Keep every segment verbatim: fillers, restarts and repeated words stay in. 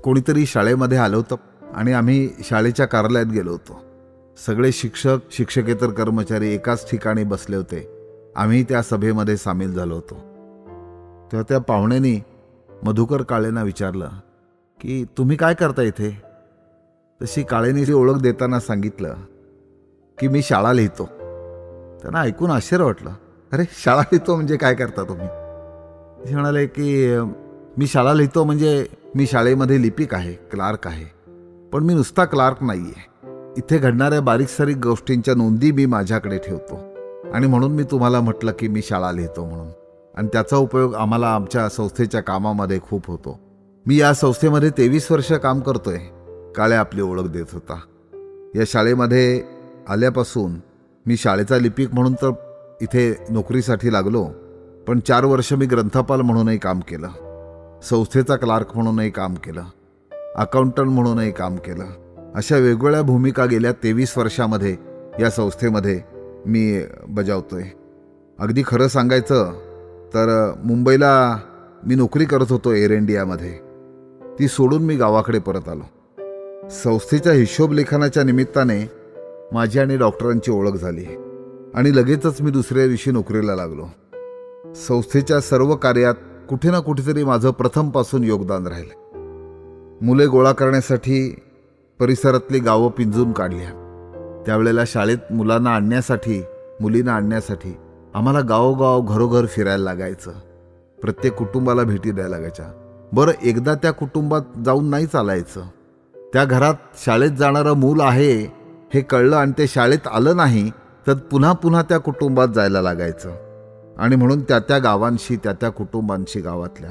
कोणीतरी शाळेमध्ये आलं होतं आणि आम्ही शाळेच्या कार्यालयात गेलो होतो. सगळे शिक्षक शिक्षकेतर कर्मचारी एकाच ठिकाणी बसले होते. आम्ही त्या सभेमध्ये सामील झालो होतो. तेव्हा त्या पाहुण्यानी मधुकर काळेंना विचारलं की तुम्ही काय करता इथे. तशी काळेंनी ओळख देताना सांगितलं की मी शाळा लिहितो. त्यांना ऐकून आश्चर्य वाटलं. अरे शाळा लिहितो म्हणजे काय करता तुम्ही. ते म्हणाले की मी शाळा लिहितो म्हणजे मी शाळेमध्ये लिपिक आहे, क्लार्क आहे. पण मी नुसता क्लार्क नाही आहे. इथे घडणाऱ्या बारीक सारीक गोष्टींच्या नोंदी मी माझ्याकडे ठेवतो आणि म्हणून मी तुम्हाला म्हटलं की मी शाळा लिहितो म्हणून. आणि त्याचा उपयोग आम्हाला आमच्या संस्थेच्या कामामध्ये खूप होतो. मी या संस्थेमध्ये तेवीस वर्ष काम करतोय. काळे आपली ओळख देत होता. या शाळेमध्ये आल्यापासून मी शाळेचा लिपिक म्हणून तर इथे नोकरीसाठी लागलो, पण चार वर्ष मी ग्रंथपाल म्हणूनही काम केलं, संस्थेचा क्लार्क म्हणूनही काम केलं, अकाउंटंट म्हणूनही काम केलं. अशा वेगवेगळ्या भूमिका गेल्या तेवीस वर्षामध्ये या संस्थेमध्ये मी बजावतोय. अगदी खरं सांगायचं तर मुंबईला मी नोकरी करत होतो एअर इंडियामध्ये. ती सोडून मी गावाकडे परत आलो. संस्थेच्या हिशोब लेखनाच्या निमित्ताने माझी आणि डॉक्टरांची ओळख झाली आणि लगेचच मी दुसऱ्या दिवशी नोकरीला लागलो. संस्थेच्या सर्व कार्यात कुठे ना कुठेतरी माझं प्रथमपासून योगदान राहिलं. मुले गोळा करण्यासाठी परिसरातली गावं पिंजून काढल्या. त्यावेळेला शाळेत मुलांना आणण्यासाठी मुलींना आणण्यासाठी आम्हाला गावोगाव घरोघर फिरायला लागायचं. प्रत्येक कुटुंबाला भेटी द्यायला लागायच्या. बरं एकदा त्या कुटुंबात जाऊन नाही चालायचं. त्या घरात शाळेत जाणारं मूल आहे हे कळलं आणि ते शाळेत आलं नाही तर पुन्हा पुन्हा त्या कुटुंबात जायला लागायचं. आणि म्हणून त्या त्या गावांशी त्या त्या कुटुंबांशी गावातल्या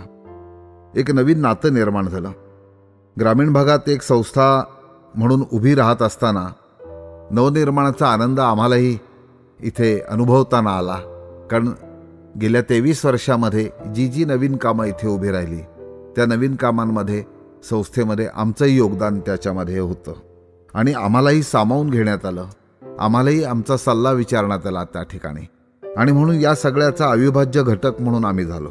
एक नवीन नातं निर्माण झालं. ग्रामीण भागात एक संस्था म्हणून उभी राहत असताना नवनिर्माणाचा आनंद आम्हालाही इथे अनुभवताना आला. कारण गेल्या तेवीस वर्षामध्ये जी जी नवीन कामं इथे उभी राहिली त्या नवीन कामांमध्ये संस्थेमध्ये आमचंही योगदान त्याच्यामध्ये होतं आणि आम्हालाही सामावून घेण्यात आलं. आम्हालाही आमचा सल्ला विचारण्यात आला त्या ठिकाणी आणि म्हणून या सगळ्याचा अविभाज्य घटक म्हणून आम्ही झालो.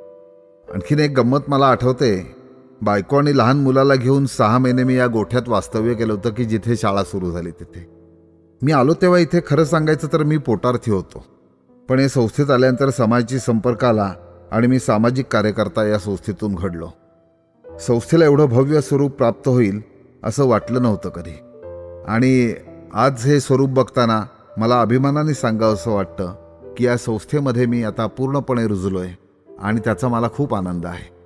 आणखीन एक गंमत मला आठवते. बायको आणि लहान मुलाला घेऊन सहा महिने मी या गोठ्यात वास्तव्य केलं होतं की जिथे शाळा सुरू झाली तिथे. मी आलो तेव्हा इथे खरं सांगायचं तर मी पोटार्थी होतो. पण या संस्थेत आल्यानंतर समाजाची संपर्क आला आणि मी सामाजिक कार्यकर्ता या संस्थेतून घडलो. संस्थेला एवढं भव्य स्वरूप प्राप्त होईल असं वाटलं नव्हतं कधी. आणि आज हे स्वरूप बघताना मला अभिमानाने सांगावं असं वाटतं की या संस्थेमध्ये मी आता पूर्णपणे रुजलो आहे आणि त्याचा मला खूप आनंद आहे.